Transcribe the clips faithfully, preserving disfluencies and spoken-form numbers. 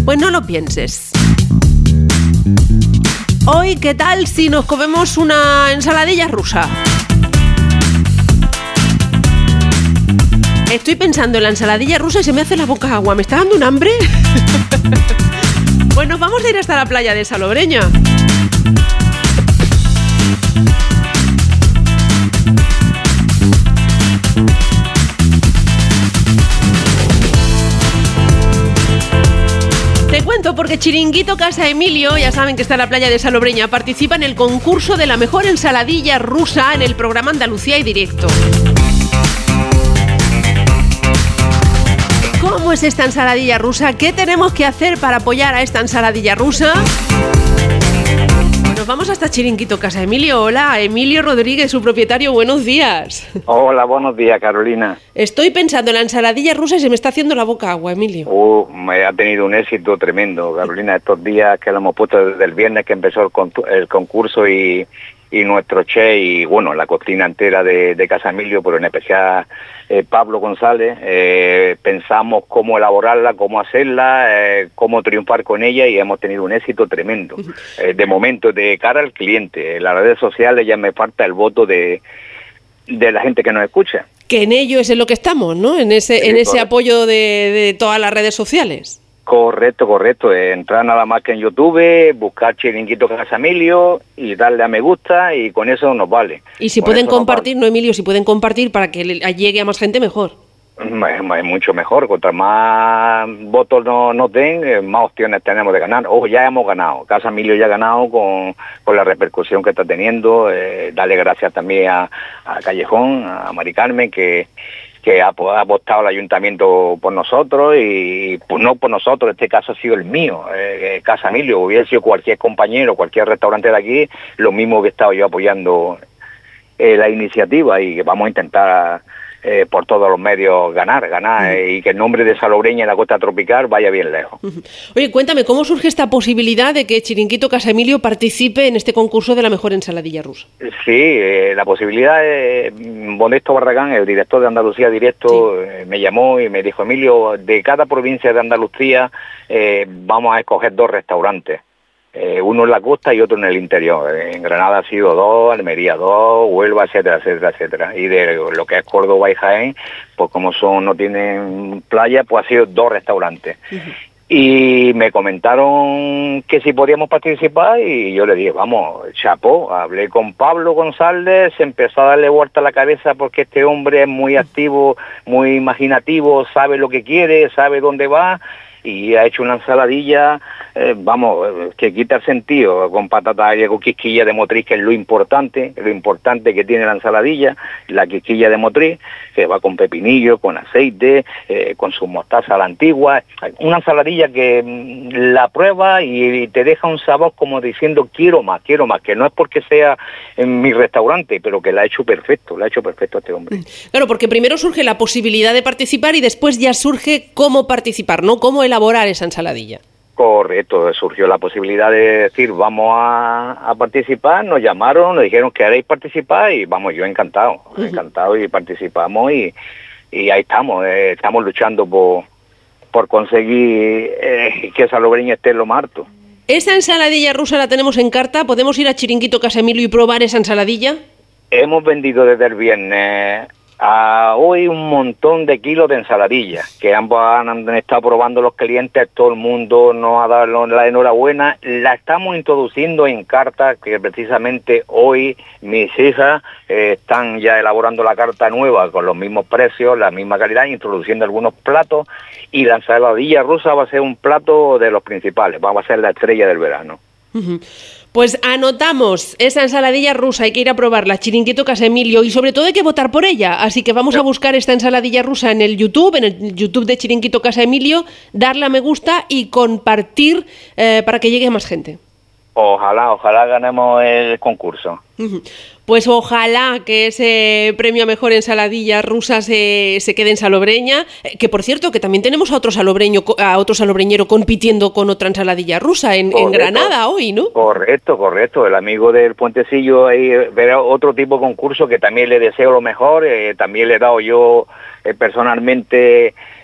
Pues no lo pienses. Hoy, ¿qué tal si nos comemos una ensaladilla rusa? Estoy pensando en la ensaladilla rusa y se me hace la boca agua. ¿Me está dando un hambre? Pues nos vamos a ir hasta la playa de Salobreña. Te cuento porque Chiringuito Casa Emilio, ya saben que está en la playa de Salobreña, participa en el concurso de la mejor ensaladilla rusa en el programa Andalucía y Directo. ¿Cómo es esta ensaladilla rusa? ¿Qué tenemos que hacer para apoyar a esta ensaladilla rusa? Nos vamos hasta Chiringuito Casa Emilio. Hola, Emilio Rodríguez, su propietario, buenos días. Hola, buenos días, Carolina. Estoy pensando en la ensaladilla rusa y se me está haciendo la boca agua, Emilio. Uh, me ha tenido un éxito tremendo, Carolina, estos días que lo hemos puesto desde el viernes que empezó el, con, el concurso y, y nuestro chef y, bueno, la cocina entera de, de Casa Emilio, pero en especial eh, Pablo González, eh, pensamos cómo elaborarla, cómo hacerla, eh, cómo triunfar con ella y hemos tenido un éxito tremendo. Eh, de momento, de cara al cliente, en las redes sociales ya me falta el voto de, de la gente que nos escucha. Que en ello es en lo que estamos, ¿no? En ese, sí, en ese apoyo de, de todas las redes sociales. Correcto, correcto. Entrar nada más que en YouTube, buscar Chiringuito Casa Emilio y darle a me gusta y con eso nos vale. Y si con pueden compartir, vale. No, Emilio, si pueden compartir para que llegue a más gente, mejor. Es mucho mejor. Contra más votos nos, nos den, más opciones tenemos de ganar. Ojo, ya hemos ganado. Casa Emilio ya ha ganado con, con la repercusión que está teniendo. Eh, darle gracias también a, a Callejón, a Mari Carmen, que... que ha, ha apostado el ayuntamiento por nosotros y pues no por nosotros, en este caso ha sido el mío, eh, Casa Emilio, hubiera sido cualquier compañero, cualquier restaurante de aquí, lo mismo que he estado yo apoyando eh, la iniciativa y que vamos a intentar eh, por todos los medios ganar, ganar uh-huh. eh, y que el nombre de Salobreña en la costa tropical vaya bien lejos. Uh-huh. Oye, cuéntame, ¿cómo surge esta posibilidad de que Chiringuito Casa Emilio participe en este concurso de la mejor ensaladilla rusa? Sí, eh, la posibilidad es, Bonesto Barragán, el director de Andalucía Directo, sí. eh, me llamó y me dijo, Emilio, de cada provincia de Andalucía eh, vamos a escoger dos restaurantes. Eh, uno en la costa y otro en el interior. En Granada ha sido dos, Almería dos, Huelva, etcétera, etcétera, etcétera. Y de lo que es Córdoba y Jaén, pues como son no tienen playa, pues ha sido dos restaurantes. Uh-huh. Y me comentaron que si podíamos participar y yo le dije, vamos, chapó. Hablé con Pablo González, empezó a darle vuelta a la cabeza porque este hombre es muy activo, muy imaginativo, sabe lo que quiere, sabe dónde va. Y ha hecho una ensaladilla, eh, vamos, que quita el sentido, con patata y con quisquilla de motriz, que es lo importante, lo importante que tiene la ensaladilla, la quisquilla de motriz, que va con pepinillo, con aceite, eh, con su mostaza a la antigua, una ensaladilla que mm, la prueba y te deja un sabor como diciendo quiero más, quiero más, que no es porque sea en mi restaurante, pero que la ha hecho perfecto, la ha hecho perfecto este hombre. Claro, porque primero surge la posibilidad de participar y después ya surge cómo participar, ¿no? Cómo elaborar esa ensaladilla. Correcto, surgió la posibilidad de decir vamos a, a participar, nos llamaron, nos dijeron que queréis participar y vamos, yo encantado, uh-huh. encantado y participamos y, y ahí estamos, eh, estamos luchando por, por conseguir eh, que Salobreña esté en lo más alto. ¿Esa ensaladilla rusa la tenemos en carta? ¿Podemos ir a Chiringuito Casa Emilio y probar esa ensaladilla? Hemos vendido desde el viernes a hoy un montón de kilos de ensaladilla que ambos han, han estado probando los clientes, todo el mundo nos ha dado la enhorabuena. La estamos introduciendo en carta, que precisamente hoy mis hijas eh, están ya elaborando la carta nueva con los mismos precios, la misma calidad, introduciendo algunos platos, y la ensaladilla rusa va a ser un plato de los principales, va a ser la estrella del verano. Uh-huh. Pues anotamos esa ensaladilla rusa, hay que ir a probarla, Chiringuito Casa Emilio, y sobre todo hay que votar por ella, así que vamos a buscar esta ensaladilla rusa en el YouTube, en el YouTube de Chiringuito Casa Emilio, darle a me gusta y compartir eh, para que llegue a más gente. Ojalá, ojalá ganemos el concurso. Uh-huh. Pues ojalá que ese premio a mejor ensaladilla rusa se, se quede en Salobreña, que por cierto que también tenemos a otro salobreño, a otro salobreñero compitiendo con otra ensaladilla rusa en, en Granada hoy, ¿no? Correcto, correcto. El amigo del Puentecillo ahí verá otro tipo de concurso que también le deseo lo mejor. Eh, también le he dado yo eh, personalmente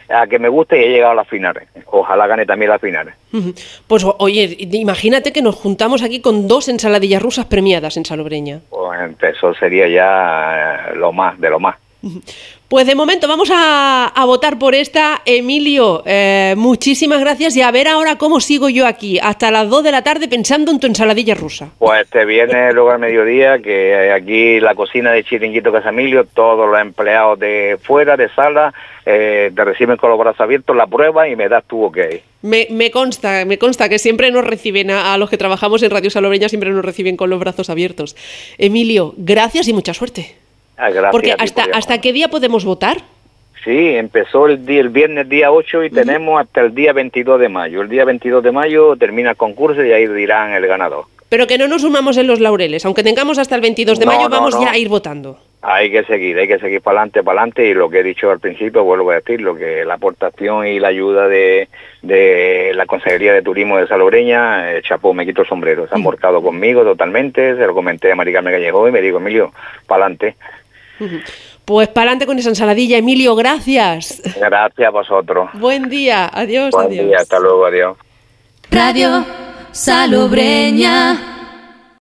a que me guste y he llegado a las finales. Ojalá gane también las finales. Pues oye, imagínate que nos juntamos aquí con dos ensaladillas rusas premiadas en Salobreña. Pues eso sería ya lo más, de lo más. Pues de momento vamos a, a votar por esta. Emilio, eh, muchísimas gracias y a ver ahora cómo sigo yo aquí hasta las dos de la tarde pensando en tu ensaladilla rusa. Pues te viene luego al mediodía, que aquí la cocina de Chiringuito Casa Emilio, todos los empleados de fuera, de sala, eh, te reciben con los brazos abiertos, la prueba y me das tu ok. Me, me consta, me consta que siempre nos reciben, a, a los que trabajamos en Radio Salobreña, siempre nos reciben con los brazos abiertos. Emilio, gracias y mucha suerte. Ah, gracias. Porque hasta hasta qué día podemos votar. Sí, empezó el día el viernes día ocho y uh-huh. tenemos hasta el día veintidós de mayo. El día veintidós de mayo termina el concurso y ahí dirán el ganador. Pero que no nos sumamos en los laureles, aunque tengamos hasta el veintidós de mayo, no, vamos no. ya a ir votando. Hay que seguir, hay que seguir para adelante, para adelante, y lo que he dicho al principio, vuelvo a decir, lo que la aportación y la ayuda de, de la Consejería de Turismo de Salobreña, eh, chapó, me quito el sombrero, se han volcado conmigo totalmente, se lo comenté a Mari Carmen Gallego y me dijo, Emilio, para adelante. Pues para adelante con esa ensaladilla, Emilio, gracias. Gracias a vosotros. Buen día, adiós, Buen adiós. día, hasta luego, adiós. Radio Salobreña.